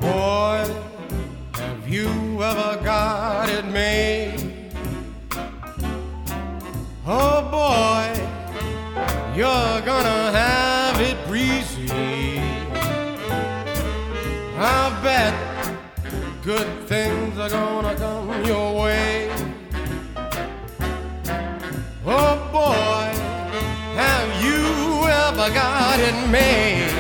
boy, have you ever got it made? Oh boy, you're gonna have it breezy. I bet good things are gonna come your way. Oh boy, have you ever got it made?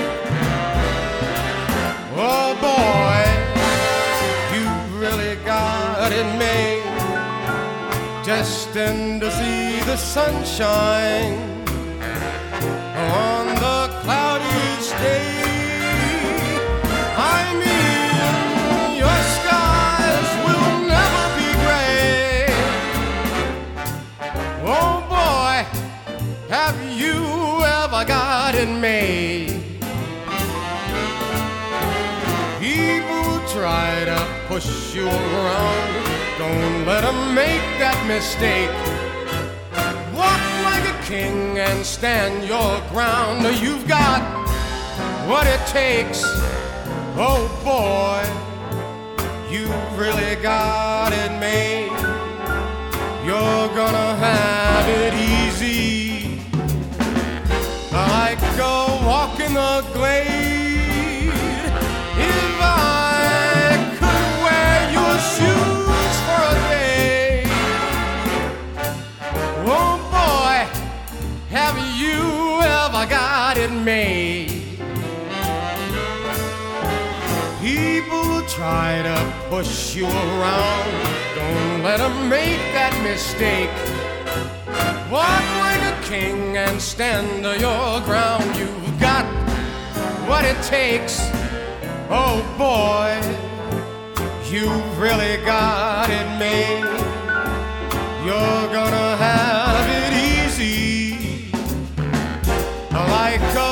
Oh boy, you really got it made. Destined to see the sunshine on the cloudiest day. I mean, your skies will never be gray. Oh boy, have you ever got it made? People try to push you around, don't let them make that mistake. Walk like a king and stand your ground. You've got what it takes. Oh boy, you've really got it made. You're gonna have it easy, like a walk in the glade. If I could wear your shoes for a day. Oh boy, have you ever got it made? People try to push you around, don't let them make that mistake. Walk like a king and stand your ground. You've got what it takes. Oh boy, you've really got it made. You're gonna have it easy, like a